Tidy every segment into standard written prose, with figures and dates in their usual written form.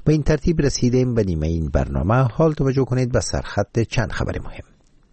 به این ترتیب رسیدیم به نیمه این برنامه. حال توجه کنید به سرخط چند خبر مهم.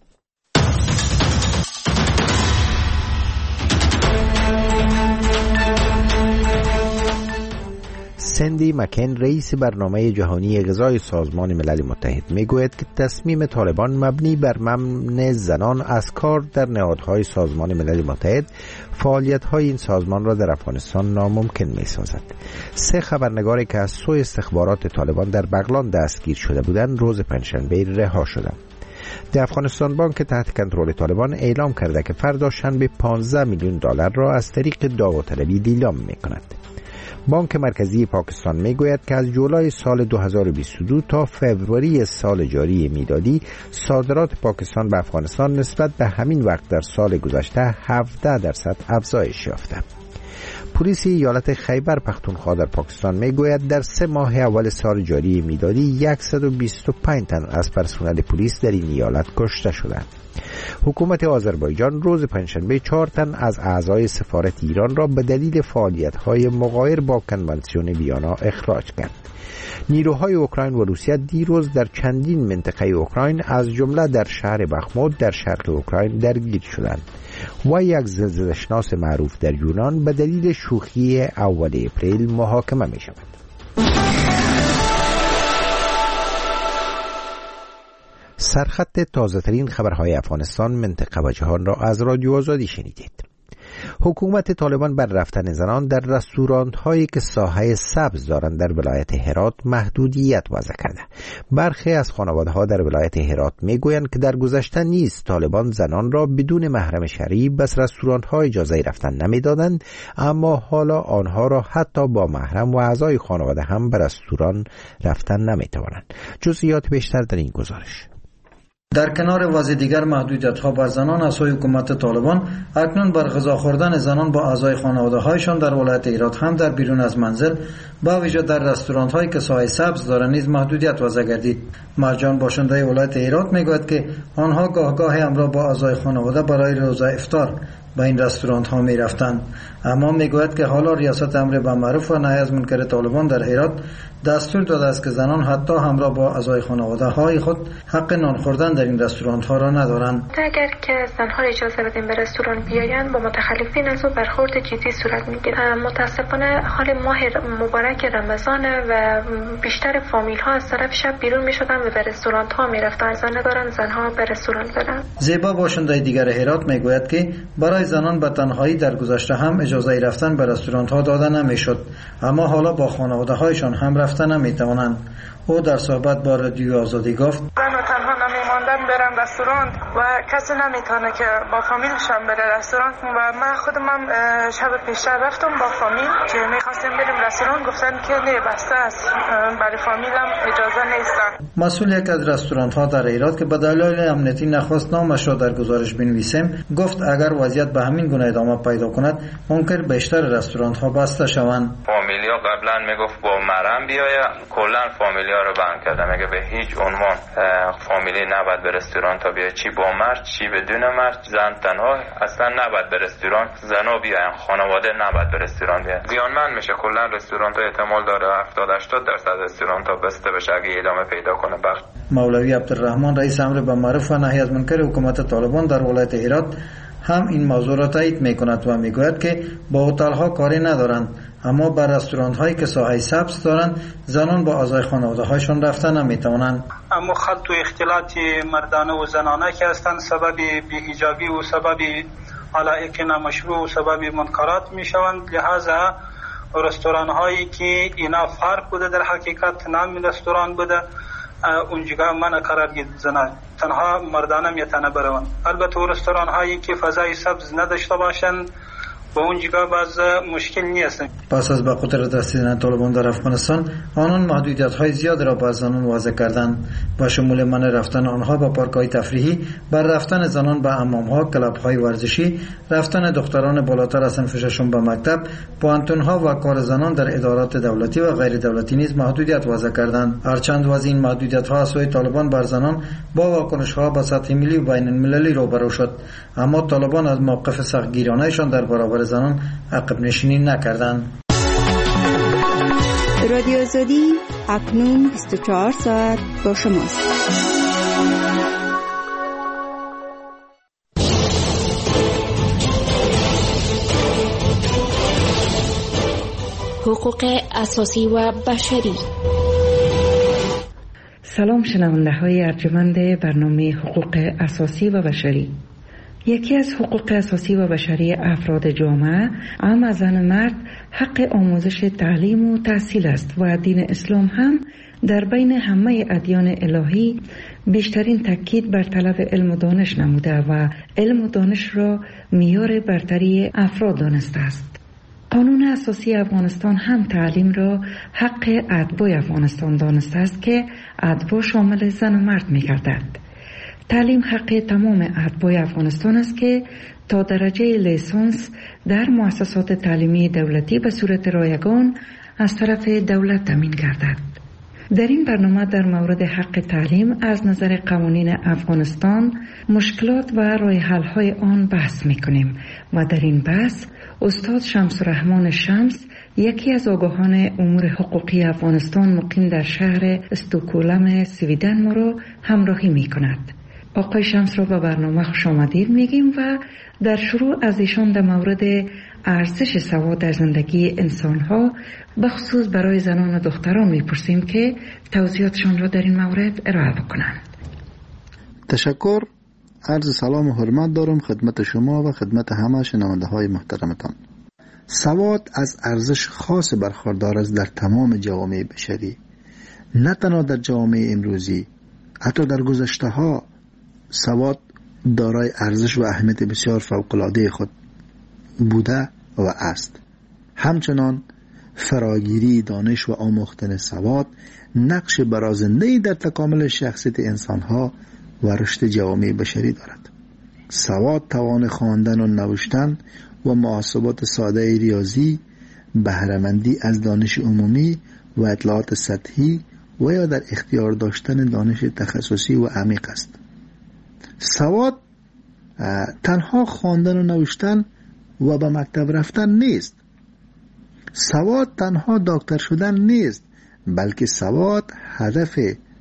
سندی مکن رئیس برنامه جهانی غذای سازمان ملل متحد میگوید که تصمیم طالبان مبنی بر منع زنان از کار در نهادهای سازمان ملل متحد فعالیت‌های این سازمان را در افغانستان ناممکن می‌سازد. 3 خبرنگاری که از سوی استخبارات طالبان در بغلان دستگیر شده بودند روز پنجشنبه رها شدند. در افغانستان بانک تحت کنترل طالبان اعلام کرده که فردا شنبه 15 میلیون دلار را از طریق داوطلبی لیلام می‌کند. بانک مرکزی پاکستان میگوید که از جولای سال 2022 تا فوریه سال جاری میلادی صادرات پاکستان به افغانستان نسبت به همین وقت در سال گذشته 17% افزایش یافته. پلیس ایالت خیبر پختونخوا در پاکستان میگوید در 3 ماه اول سال جاری میلادی 125 تن از پرسنل پلیس در این ایالت کشته شدند. حکومت آذربایجان روز پنجشنبه 4 تن از اعضای سفارت ایران را به دلیل فعالیت‌های مغایر با کنوانسیون ویانا اخراج کرد. نیروهای اوکراین و روسیه دیروز در چندین منطقه اوکراین از جمله در شهر بخموت در شرق اوکراین درگیر شدند و یک زلزله‌شناس معروف در یونان به دلیل شوخی اول اپریل محاکمه می شود. سرخط تازه‌ترین خبرهای افغانستان، منطقه و جهان را از رادیو آزادی شنیدید. حکومت طالبان بر رفتن زنان در رستوران هایی که ساحه سبز دارند در ولایت هرات محدودیت وضع کرده. برخی از خانواده ها در ولایت هرات میگویند که در گذشته نیز طالبان زنان را بدون محرم شرعی به رستوران ها اجازه رفتن نمیدادند، اما حالا آنها را حتی با محرم و اعضای خانواده هم به رستوران رفتن نمیتوانند. جزئیات بیشتر در این گزارش. در کنار وضع دیگر محدودیت‌ها بر زنان از سوی حکومت طالبان، اکنون بر غذا خوردن زنان با اعضای خانواده‌هایشان در ولایت هرات هم در بیرون از منزل با ویژه در رستوران‌هایی که سایه سبز دارند نیز محدودیت وضع گردید. مرجان باشنده ولایت هرات میگوید که آنها گاه همراه با اعضای خانواده برای روزه افطار به این رستوران‌ها می‌رفتند، اما میگوید که حالا ریاست امر بالمعروف و نهی از منکر طالبان در هرات دستور داده است که زنان حتی همراه با اعضای خانواده‌های خود حق نان خوردن در این رستوران‌ها را ندارند. اگر که زنها اجازه بدیم به رستوران بیایند با متخلفین از او برخورد جدی صورت می‌گیرد. متاسفانه حال ماه مبارک رمضان و بیشتر فامیل‌ها از طرف شب بیرون می‌شدند و به رستوران‌ها می‌رفتند. زن دارن زنها به رستوران برن. زیبا باشنده دیگر هرات میگوید که برای زنان به تنهایی در گذشته هم اجازه رفتن به رستوران‌ها داده نمی‌شد، اما حالا با خانواده‌هایشان هم رفتن نمی‌توانند. او در صحبت با رادیو آزادی گفت: زن تنها نمی‌ماندن برن رستوران و کسی نمی‌تونه که با فامیلشان بره رستوران و من خودم شب پیشتر رفتم با فامیل که می‌خواستیم بریم رستوران، گفتن که نه بسته است، برای فامیلم اجازه نیست. مسئول یک از رستوران‌ها در هرات که به دلایل امنیتی نخواست نامش را در گزارش بنویسیم گفت اگر وضعیت به همین گونه ادامه پیدا کند ممکن بیشتر رستوران‌ها بسته شوند. فامیلیا قبلا میگفت با مرم بیاید، کلا فامیلیا رو بند کرده، میگه به هیچ عنوان فامیلی نباید به رستوران تا بیاد، چی با مرد چی بدون مرد، زن تنها اصلا نباید به رستوران، زنا بیاین، خانواده نباید به رستوران بیاین. زیانمند میشه کلا رستوران ها، احتمال داره 70-80% رستوران ها بسته بشه اگه ادامه پیدا کنه. مولوی عبدالرحمن رئیس امر بالمعروف و نهی از منکر حکومت طالبان در ولایت هرات هم این موضوع را تایید میکند و میگوید که با هتل ها کاری ندارند، اما بر رستوران هایی که ساحه سبز دارند زنان با اعضای خانواده هایشان رفتن نمیتوانند. اما خلط و اختلاط مردانه و زنانه که هستند سبب بی‌حجابی و سبب علایق نامشروع و سبب منکرات میشوند. لحاظا رستوران هایی که اینا فرق بوده در حقیقت نام رستوران بوده اونجا من قرار گرفت زنان تنها مردانه میتونه بروند. البته رستوران هایی که فضای سبز نداشته باشند با اونجا باز مشکل نیست. پس از به قدرت رسیدن طالبان در افغانستان آنان محدودیت های زیاد را بر زنان وضع کردند و شمول منع رفتن آنها به پارک های تفریحی، بر رفتن زنان به حمام ها، کلاب های ورزشی، رفتن دختران بالاتر از صنف ششم به مکتب، پوانتون ها و کار زنان در ادارات دولتی و غیر دولتی نیز محدودیت وضع کردند. هرچند وضع این محدودیت ها از سوی طالبان بر زنان با واکنش ها به سطح ملی و بین المللی روبرو شد، اما طالبان از موقف سختگیرانه‌شان در برابر زنان عقب نشینی نکردند. رادیو آزادی اکنون 24 ساعت با شماست. حقوق اساسی و بشری. سلام شنونده های ارجمند برنامه حقوق اساسی و بشری. یکی از حقوق اساسی و بشری افراد جامعه هم از زن مرد حق آموزش تعلیم و تحصیل است و دین اسلام هم در بین همه ادیان الهی بیشترین تاکید بر طلب علم و دانش نموده و علم و دانش را معیار برتری افراد دانسته است. قانون اساسی افغانستان هم تعلیم را حق اتباع افغانستان دانسته است که اتباع شامل زن و مرد می گردد. تعلیم حق تمام اتباع افغانستان است که تا درجه لیسانس در مؤسسات تعلیمی دولتی به صورت رایگان از طرف دولت تامین گردد. در این برنامه در مورد حق تعلیم از نظر قوانین افغانستان مشکلات و راه حل‌های آن بحث می‌کنیم و در این بحث استاد شمس الرحمن شمس، یکی از آگاهان امور حقوقی افغانستان مقیم در شهر استکهلم سویدن ما را همراهی می‌کند. آقای شمس را به برنامه خوش آمدید میگیم و در شروع از ایشان در مورد ارزش سواد در زندگی انسان‌ها بخصوص برای زنان و دختران میپرسیم که توضیحاتشان را در این مورد ارائه بکنند. تشکر. عرض سلام و حرمت دارم خدمت شما و خدمت همه شنونده های محترمتان. سواد از ارزش خاص برخوردار است در تمام جوامع بشری، نه تنها در جوامع امروزی، حتی در گذشته ها سواد دارای ارزش و اهمیت بسیار فوق‌العاده خود بوده و است. همچنان فراگیری دانش و آموختن سواد نقش برازنده‌ای در تکامل شخصیت انسان‌ها و رشد جوامع بشری دارد. سواد توان خواندن و نوشتن و محاسبات ساده ریاضی، بهره‌مندی از دانش عمومی و اطلاعات سطحی و یا در اختیار داشتن دانش تخصصی و عمیق است. سواد تنها خواندن و نوشتن و به مکتب رفتن نیست. سواد تنها دکتر شدن نیست، بلکه سواد هدف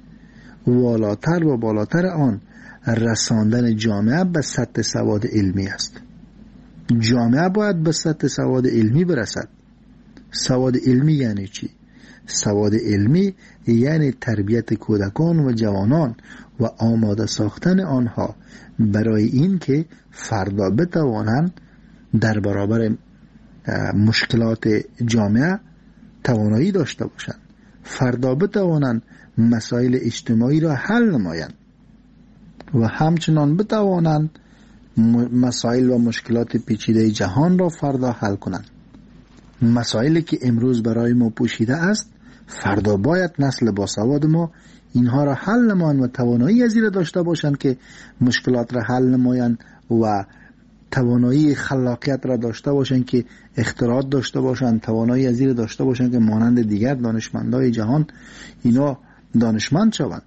والاتر و بالاتر آن رساندن جامعه به سطح سواد علمی است. جامعه باید به سطح سواد علمی برسد. سواد علمی یعنی چی؟ سواد علمی یعنی تربیت کودکان و جوانان و آماده ساختن آنها برای این که فردا بتوانند در برابر مشکلات جامعه توانایی داشته باشند، فردا بتوانند مسائل اجتماعی را حل نمایند و همچنان بتوانند مسائل و مشکلات پیچیده جهان را فردا حل کنند. مسائلی که امروز برای ما پوشیده است، فردا باید نسل باسواد ما اینها را حل نمایند و توانایی از این داشته باشند که مشکلات را حل نمایند و توانایی خلاقیت را داشته باشند که اختراعات داشته باشند، توانایی از این داشته باشند که مانند دیگر دانشمندای جهان اینا دانشمند شوند.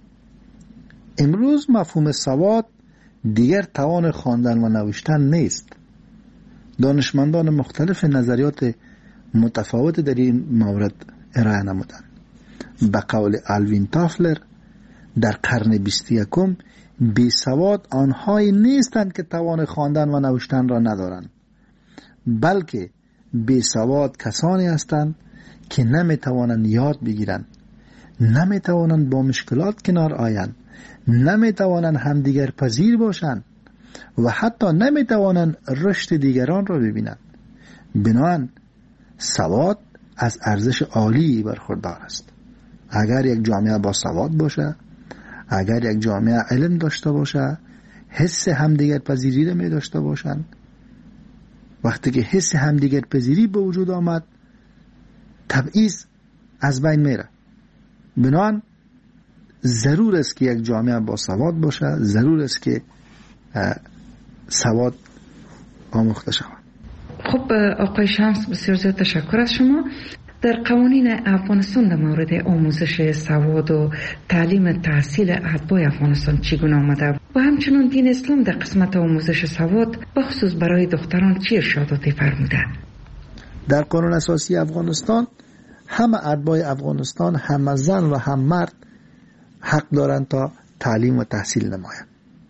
امروز مفهوم سواد دیگر توان خواندن و نوشتن نیست. دانشمندان مختلف نظریات متفاوت در این مورد ارائه نمودند. به قول آلوین تافلر در قرن 21 بی سواد آنهایی نیستند که توان خواندن و نوشتن را ندارند، بلکه بی سواد کسانی هستند که نمیتوانند یاد بگیرند، نمیتوانند با مشکلات کنار آیند، نمیتوانند همدیگر پذیر باشند و حتی نمیتوانند رشد دیگران را ببینند. بنابراین سواد از ارزش عالی برخوردار است. اگر یک جامعه با سواد باشه، اگر یک جامعه علم داشته باشه، حس همدیگر پذیری را می داشته باشند، وقتی که حس همدیگر پذیری به وجود آمد، تبعیض از بین میره. بنابراین ضرور است که یک جامعه با سواد باشه، ضرور است که سواد آموخته شود. خب آقای شمس، بسیار زیاد تشکر از شما. در قوانین افغانستان در مورد آموزش سواد و تعلیم تحصیل اتباع افغانستان چگونه آمده و همچنین دین اسلام در قسمت آموزش سواد بخصوص برای دختران چه ارشاداتی فرموده؟ در قانون اساسی افغانستان همه اتباع افغانستان، هم زن و هم مرد حق دارند تا تعلیم و تحصیل نمایند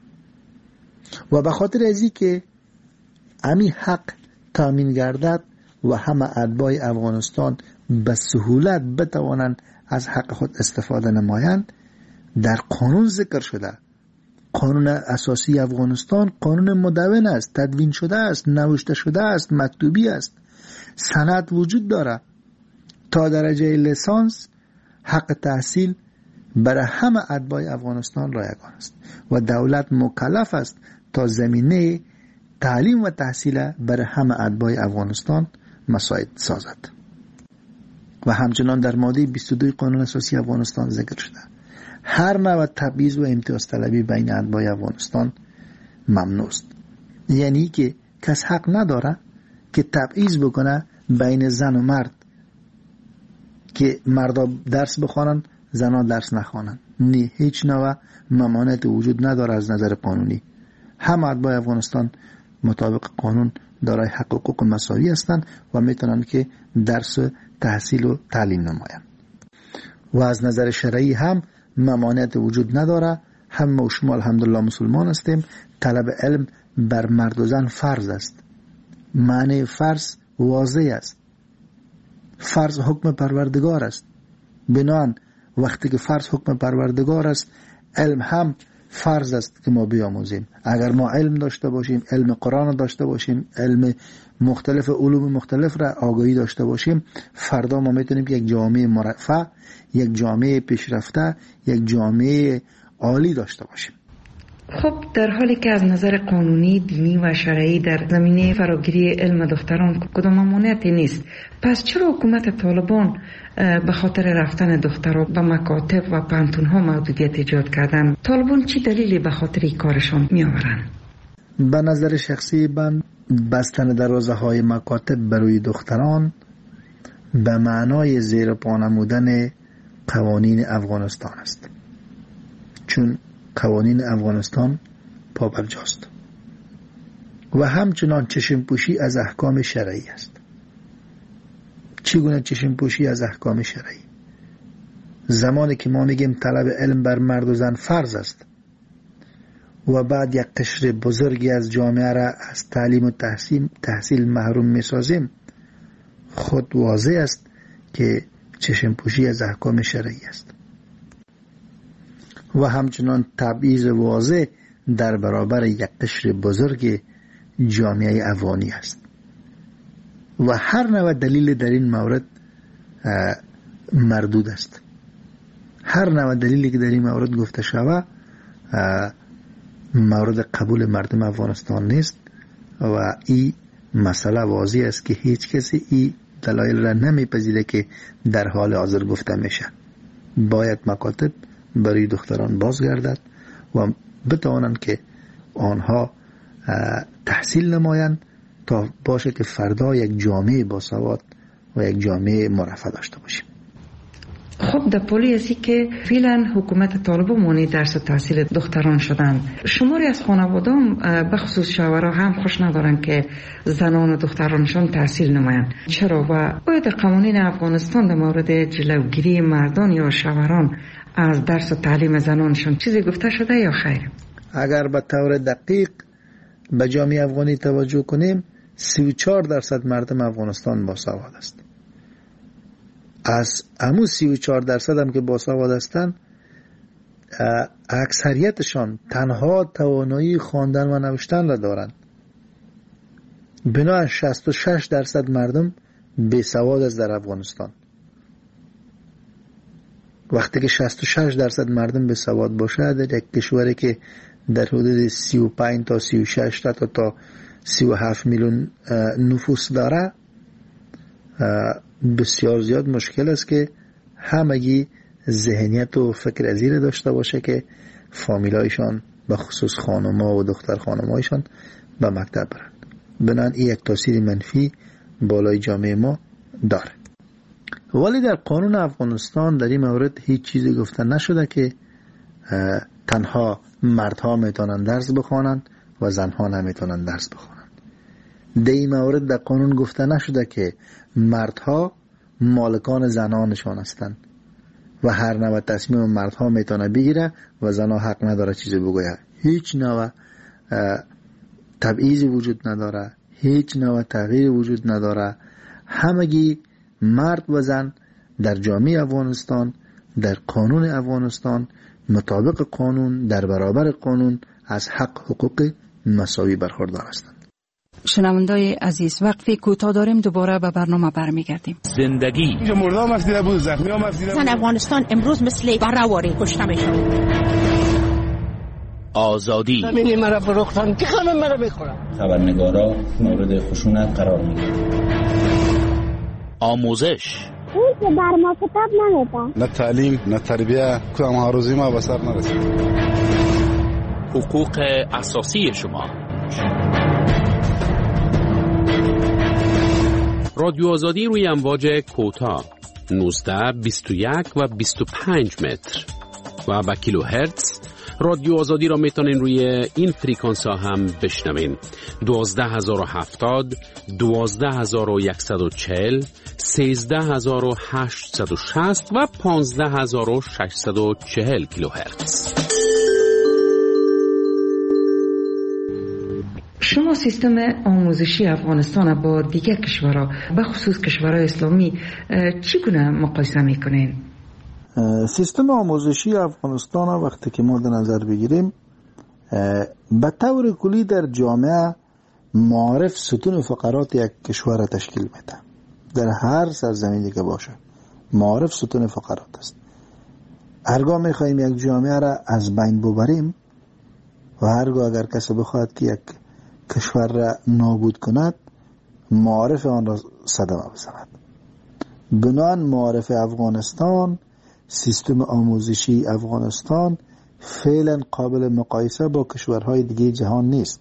و به خاطر ازی که امی حق تامین گردد و همه اتباع افغانستان به سهولت بتوانند از حق خود استفاده نمایند، در قانون ذکر شده. قانون اساسی افغانستان قانون مدون است، تدوین شده است، نوشته شده است، مکتوبی است، سند وجود داره. تا درجه لیسانس حق تحصیل برای همه اتباع افغانستان رایگان است و دولت مکلف است تا زمینه تعلیم و تحصیل برای همه اتباع افغانستان مساعد سازد. و همچنان در ماده 22 قانون اساسی افغانستان ذکر شده هر نوع تبعیض و امتیاز طلبی بین اتباع افغانستان ممنوع است. یعنی که کس حق نداره که تبعیض بکنه بین زن و مرد، که مردا درس بخوانند زنان درس نخوانند. نه، هیچ نوع ممانعت وجود نداره از نظر قانونی. همه اتباع افغانستان مطابق قانون دارای حق و حقوق مساوی هستند و میتونن که درس تحصیل و تعلیم نمایند. و از نظر شرعی هم ممانعت وجود نداره. هم و شما الحمدلله مسلمان هستیم. طلب علم بر مرد و زن فرض است. معنی فرض واضح است. فرض حکم پروردگار است. بنابراین وقتی که فرض حکم پروردگار است، علم هم فرض است که ما بیاموزیم. اگر ما علم داشته باشیم، علم قرآن داشته باشیم، علم مختلف علوم مختلف را آگاهی داشته باشیم، فردا ما میتونیم یک جامعه مرفه، یک جامعه پیشرفته، یک جامعه عالی داشته باشیم. خب در حالی که از نظر قانونی، دینی و شرعی در زمینه فراگیری علم دختران کدام ممانعتی نیست، پس چرا حکومت طالبان به خاطر رفتن دخترها به مکاتب و پانتون‌ها محدودیت ایجاد کردن؟ طالبان چی دلیلی به خاطر این کارشان میآورند؟ به نظر شخصی من بستن دروازه های مکاتب برای دختران به معنای زیر پا نمودن قوانین افغانستان است، چون قوانین افغانستان پابرجاست و همچنان چشم پوشی از احکام شرعی است. چگونه چشم پوشی از احکام شرعی؟ زمانی که ما میگیم طلب علم بر مرد و زن فرض است و بعد یک قشر بزرگی از جامعه را از تعلیم و تحصیل محروم میسازیم، خود واضح است که چشم پوشی از احکام شرعی است. و همچنان تبعیض واضح در برابر یک قشر بزرگ جامعه افغانی است و هر نوع دلیل در این مورد مردود است. هر نوع دلیلی که در این مورد گفته شود مورد قبول مردم افغانستان نیست و این مسئله واضح است که هیچ کسی این دلایل را نمیپذیره که در حال حاضر گفته میشه. باید مکاتب برای دختران بازگردد و بتوانند که آنها تحصیل نمایند تا باشه که فردا یک جامعه باسواد و یک جامعه مرفه داشته باشیم. خب در پولی ازی که فعلا حکومت طالبان مانع درس و تحصیل دختران شدن، شماری از خانوادان به خصوص شوهرها هم خوش ندارن که زنان و دخترانشان تحصیل نمایند. چرا؟ و باید قوانین افغانستان در مورد جلوگیری مردان یا شوهران از درس و تعلیم زنانشان چیزی گفته شده یا خیر؟ اگر به طور دقیق به جامعه افغانی توجه کنیم، 34% مردم افغانستان باسواد است. از همون 34% هم که باسواد هستند، اکثریتشان تنها توانایی خواندن و نوشتن را دارند. بنابراین 66% مردم بیسواد است در افغانستان. وقتی که 66% مردم بیسواد باشه در یک کشوری که در حدود 35 تا 36 تا 37 میلیون نفوس داره، بسیار زیاد مشکل است که همگی ذهنیت و فکر ازیر داشته باشه که فامیلایشان به خصوص خانم‌ها و دختر خانم‌هایشان به مکتب برند. بنابراین این یک تاثیر منفی بالای جامعه ما داره. ولی در قانون افغانستان در این مورد هیچ چیزی گفته نشده که تنها مردها میتونن درس بخوانند و زنها نمیتونن درس بخوانند. در این مورد در قانون گفته نشده که مردها مالکان زنانشان هستند و هر نوع تصمیم مردها میتونه بگیره و زنها حق نداره چیزی بگویه. هیچ نوع تبعیضی وجود نداره، هیچ نوع تغییر وجود نداره. همگی مرد و زن در جامعه افغانستان، در قانون افغانستان، مطابق قانون، در برابر قانون از حق حقوق مساوی برخوردار هستند. شنوندای عزیز، وقفه کوتاه داریم، دوباره به برنامه برمیگردیم. زندگی اینجا مردم افسیده بود، زخمی هم افسیده بود. افغانستان امروز مثل برهواری کشته میشود. آزادی زمین مرا فروختن که خانم مرا بخورم. خبرنگارا مورد خشونت قرار میگیرن. آموزش اون که بر ما کتاب نمیده، نه تعلیم نه تربیه، کدام ها روزی ما به سر نرسید. حقوق اساسی شما. رادیو آزادی روی امواج کوتاه 19 21 و 25 متر و با کیلوهرتز. رادیو آزادی را میتونین روی این فریکانس ها هم بشنوین. 12070 12140 13860 و 15640 کیلوهرتز. شما سیستم آموزشی افغانستان با دیگر کشورها به خصوص کشورهای اسلامی چگونه مقایسه میکنین؟ سیستم آموزشی افغانستان وقتی که ما در نظر بگیریم، به طور کلی در جامعه معارف ستون فقرات یک کشور را تشکیل میده. در هر سرزمینی که باشه معارف ستون فقرات است. هرگاه میخوایم یک جامعه را از بین ببریم و هرگاه اگر کسی بخواهد که یک کشور را نابود کند، معارف آن را صدمه بزند. بنابراین معارف افغانستان، سیستم آموزشی افغانستان فعلا قابل مقایسه با کشورهای دیگه جهان نیست.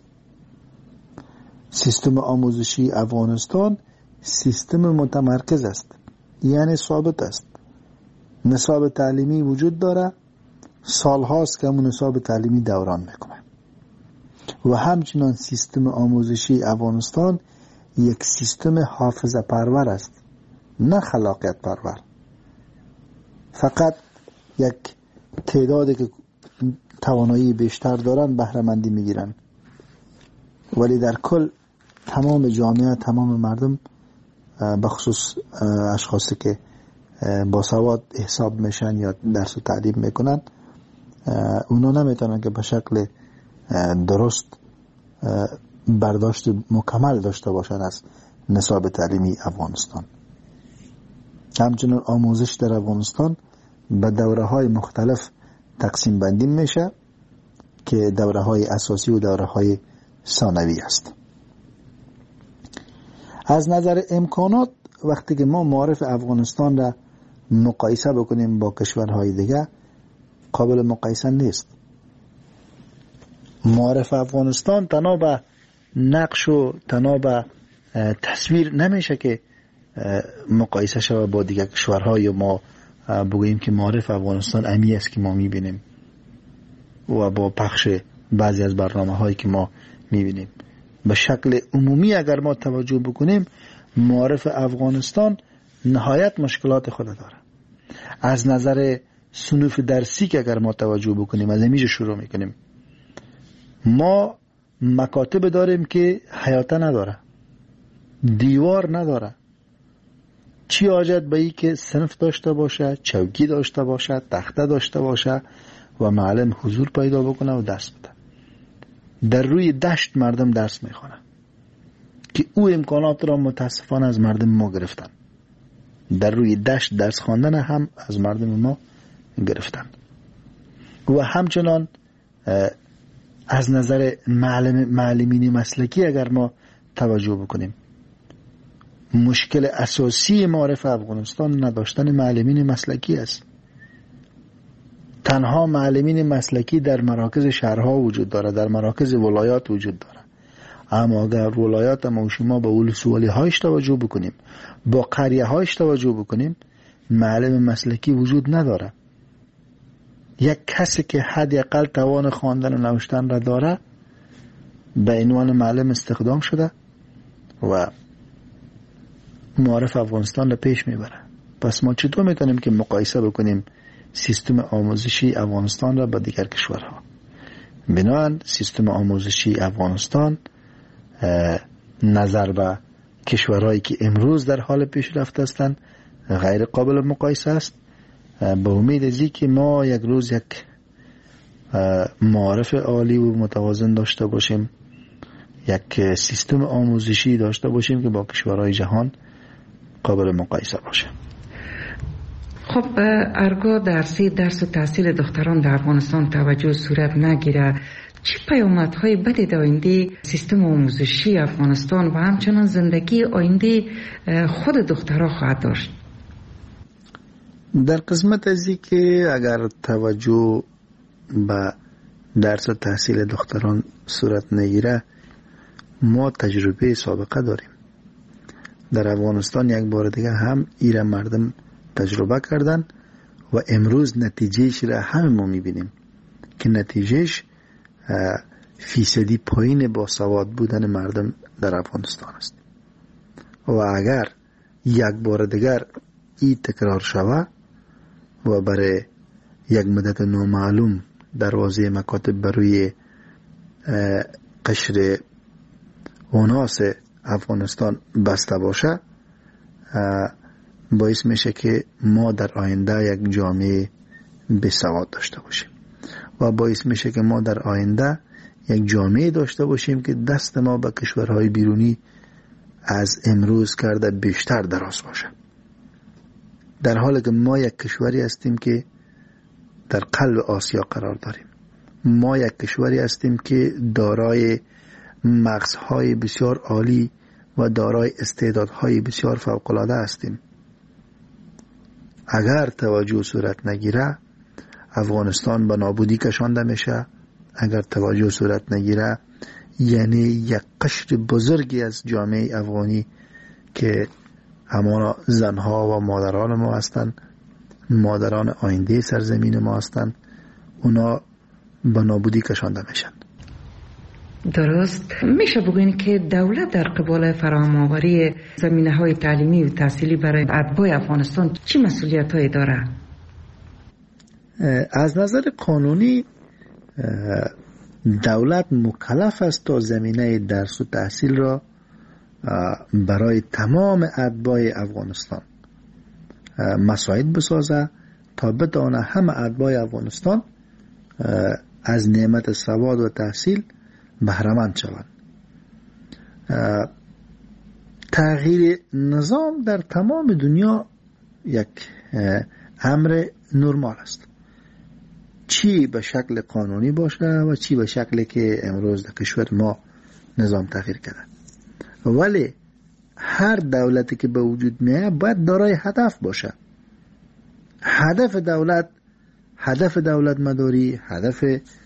سیستم آموزشی افغانستان سیستم متمرکز است، یعنی ثابت است. نصاب تعلیمی وجود داره، سالهاست که همون نصاب تعلیمی دوران میکنه. و همچنان سیستم آموزشی افغانستان یک سیستم حافظه پرور است، نه خلاقیت پرور. فقط یک تعدادی که توانایی بیشتر دارن بهره مندی میگیرن، ولی در کل تمام جامعه، تمام مردم، بخصوص اشخاصی که با سواد حساب میشن یا درس و تعلیم میکنن، اونا نمیتونن که به شکل درست برداشت مکمل داشته باشن از نصاب تعلیمی افغانستان. همچنین آموزش در افغانستان به دوره های مختلف تقسیم بندی میشه که دوره های اساسی و دوره های ثانوی است. از نظر امکانات وقتی که ما معارف افغانستان را مقایسه بکنیم با کشورهای دیگه، قابل مقایسه نیست. معارف افغانستان تنها به نقش و تنها به تصویر نمیشه که مقایسه شود با دیگر کشورها، یا ما بگوییم که معارف افغانستان امی است که ما میبینیم و با پخش بعضی از برنامه هایی که ما میبینیم. به شکل عمومی اگر ما توجه بکنیم، معارف افغانستان نهایت مشکلات خود داره. از نظر صنوف درسی که اگر ما توجه بکنیم، از اینجا شروع میکنیم. ما مکاتب داریم که حیاته نداره، دیوار نداره. چی حاجت به این که صنف داشته باشه، چوکی داشته باشه، تخته داشته باشه و معلم حضور پیدا بکنه و درس بده. در روی دشت مردم درس میخوانن که او امکانات را متاسفانه از مردم ما گرفتن. در روی دشت درس خواندن هم از مردم ما گرفتن. و همچنان از نظر معلمین مسلکی اگر ما توجه بکنیم، مشکل اساسی معارف افغانستان نداشتن معلمین مسلکی است. تنها معلمین مسلکی در مراکز شهرها وجود داره، در مراکز ولایات وجود داره. اما اگر ولایات ما و شما با ولسوالی هایش توجه بکنیم، با قریه هایش توجه بکنیم، معلم مسلکی وجود نداره. یک کسی که حداقل توان خواندن و نوشتن را داره به عنوان معلم استخدام شده و معارف افغانستان را پیش میبره. پس ما چطور میتونیم که مقایسه بکنیم سیستم آموزشی افغانستان را با دیگر کشورها؟ بنابراین سیستم آموزشی افغانستان نظر به کشورهایی که امروز در حال پیشرفت هستند غیر قابل مقایسه است. به امید ازی که ما یک روز یک معارف عالی و متوازن داشته باشیم، یک سیستم آموزشی داشته باشیم که با کشورهای جهان قابل مقایسه باشه. خب ارگاه درس و تحصیل دختران در افغانستان توجه صورت نگیره، چه پیامدهای بدی در آینده سیستم آموزشی افغانستان و همچنان زندگی آینده خود دخترها خواهد داشت؟ در قسمت ازی که اگر توجه به درس و تحصیل دختران صورت نگیره، ما تجربه سابقه داریم. در افغانستان یک بار دیگه هم ایره مردم تجربه کردن و امروز نتیجهش را همه ما میبینیم که نتیجهش فیصدی پایین با سواد بودن مردم در افغانستان است. و اگر یک بار دیگر این تکرار شود و برای یک مدت نامعلوم دروازه مکاتب بروی قشر اوناس افغانستان بسته باشه، باعث میشه که ما در آینده یک جامعه بسواد داشته باشیم و باعث میشه که ما در آینده یک جامعه داشته باشیم که دست ما به کشورهای بیرونی از امروز کرده بیشتر دراز باشه، در حالی که ما یک کشوری هستیم که در قلب آسیا قرار داریم. ما یک کشوری هستیم که دارای مغزهای بسیار عالی و دارای استعدادهای بسیار فوق‌العاده هستیم. اگر توجه صورت نگیره افغانستان به نابودی کشانده میشه. اگر توجه صورت نگیره یعنی یک قشر بزرگی از جامعه افغانی که همانا زنها و مادران ما هستند، مادران آینده سرزمین ما هستند، اونا به نابودی کشانده میشن. درست. میشه بگوین که دولت در قبال فراهم‌آوری زمینه‌های تعلیمی و تحصیلی برای اتباع افغانستان چه مسئولیت‌هایی داره؟ از نظر قانونی دولت مکلف است تا زمینه درس و تحصیل را برای تمام اتباع افغانستان مساعد بسازه تا بتوانه همه اتباع افغانستان از نعمت سواد و تحصیل بهره‌مند شوند. تغییر نظام در تمام دنیا یک امر نرمال است، چی به شکل قانونی باشه و چی به شکلی که امروز در کشور ما نظام تغییر کرده. ولی هر دولتی که به وجود میاد باید دارای هدف باشه. هدف دولت مداری، هدف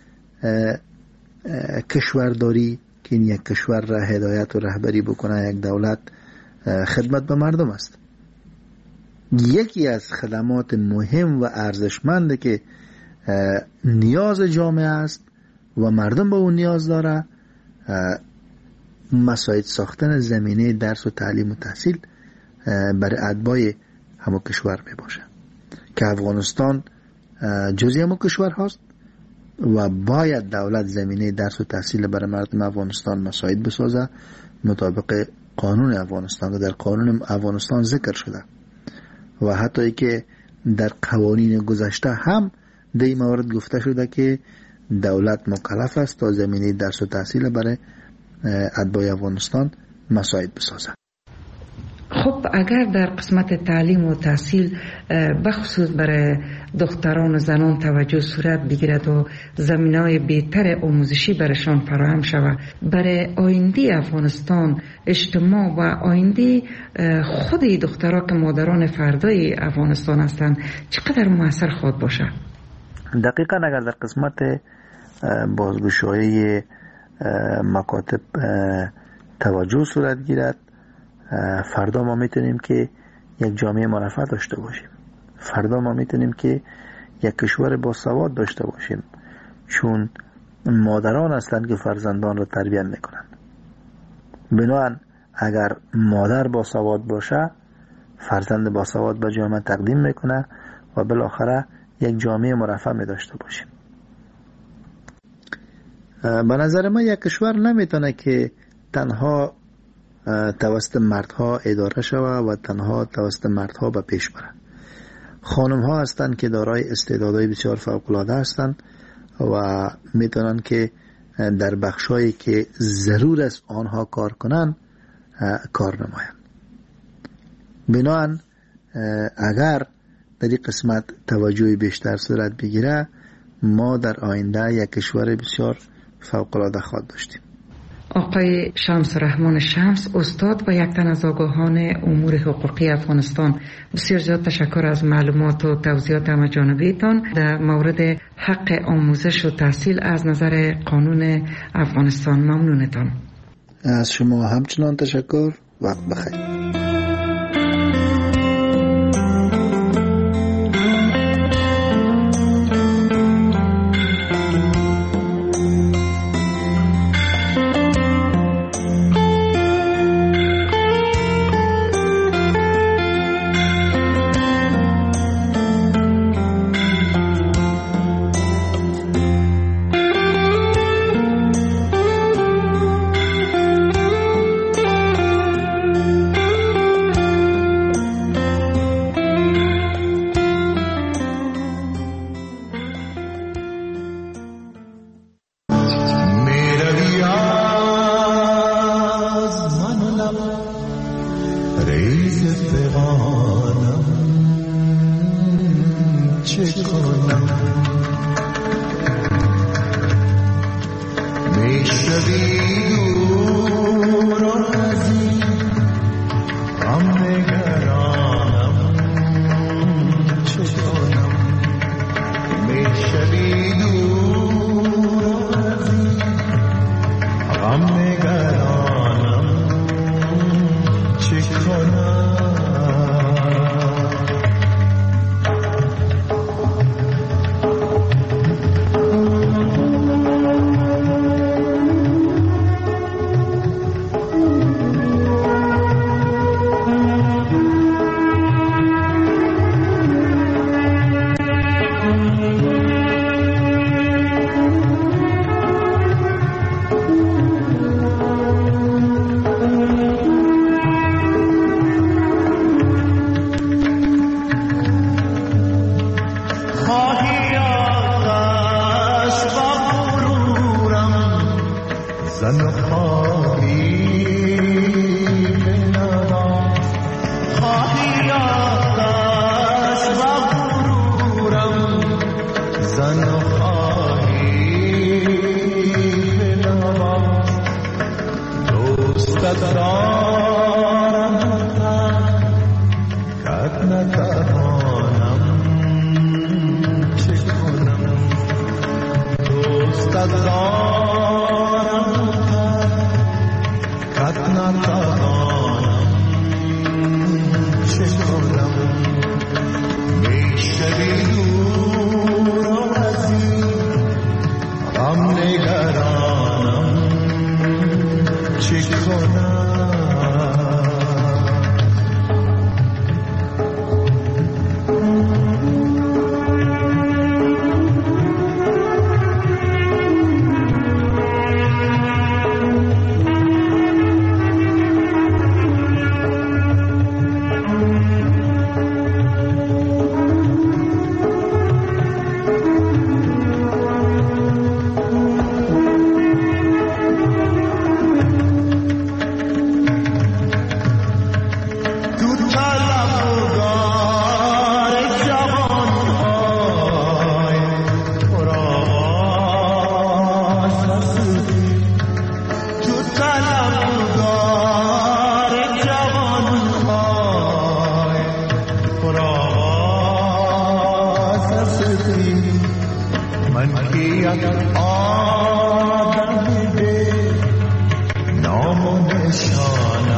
کشورداری که این یک کشور را هدایت و رهبری بکنه، یک دولت خدمت به مردم است. یکی از خدمات مهم و ارزشمند که نیاز جامعه است و مردم به اون نیاز داره، مساعد ساختن زمینه درس و تعلیم و تحصیل برای اتباع همون کشور می باشه که افغانستان جزئی همون کشور هست و باید دولت زمینه درس و تحصیل برای مردم افغانستان مساعد بسازه مطابق قانون افغانستان که در قانون افغانستان ذکر شده و حتی ای که در قوانین گذشته هم در این مورد گفته شده که دولت مکلف است تا زمینه درس و تحصیل برای اتباع افغانستان مساعد بسازه. خب اگر در قسمت تعلیم و تحصیل بخصوص برای دختران و زنان توجه صورت بگیرد و زمینه‌های بهتر آموزشی برایشان فراهم شود، برای آینده افغانستان، اجتماع و آینده خود دخترها که مادران فردای افغانستان هستند چقدر مؤثر خواهد باشد؟ دقیقاً اگر در قسمت بازگشایی مکاتب توجه صورت گیرد، فردا ما میتونیم که یک جامعه مرفه داشته باشیم. فردا ما میتونیم که یک کشور با سواد داشته باشیم، چون مادران هستند که فرزندان را تربیت میکنند. بنابراین اگر مادر با سواد باشه، فرزند باسواد به جامعه تقدیم میکنه و بالاخره یک جامعه مرفه می داشته باشیم. به نظر من یک کشور نمیتونه که تنها توسط مردها اداره شود و تنها توسط مردها به پیش بره. خانم ها هستند که دارای استعدادهای بسیار فوق العاده هستند و میتونن که در بخشایی که ضرور است آنها کار کنن کار نماین. بنابراین اگر در این قسمت توجه بیشتر صورت بگیره ما در آینده یک کشور بسیار فوق العاده خواهد داشتیم. آقای شمس رحمان شمس، استاد و یک تن از آگاهان امور حقوقی افغانستان، بسیار زیاد تشکر از معلومات و توضیحات همه‌جانبه‌تان در مورد حق آموزش و تحصیل از نظر قانون افغانستان. ممنونتان. از شما همچنان تشکر. وقت بخیر.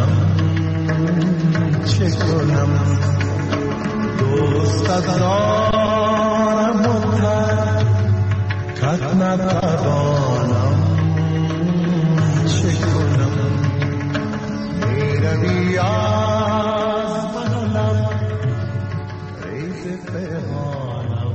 چه کنم دوست از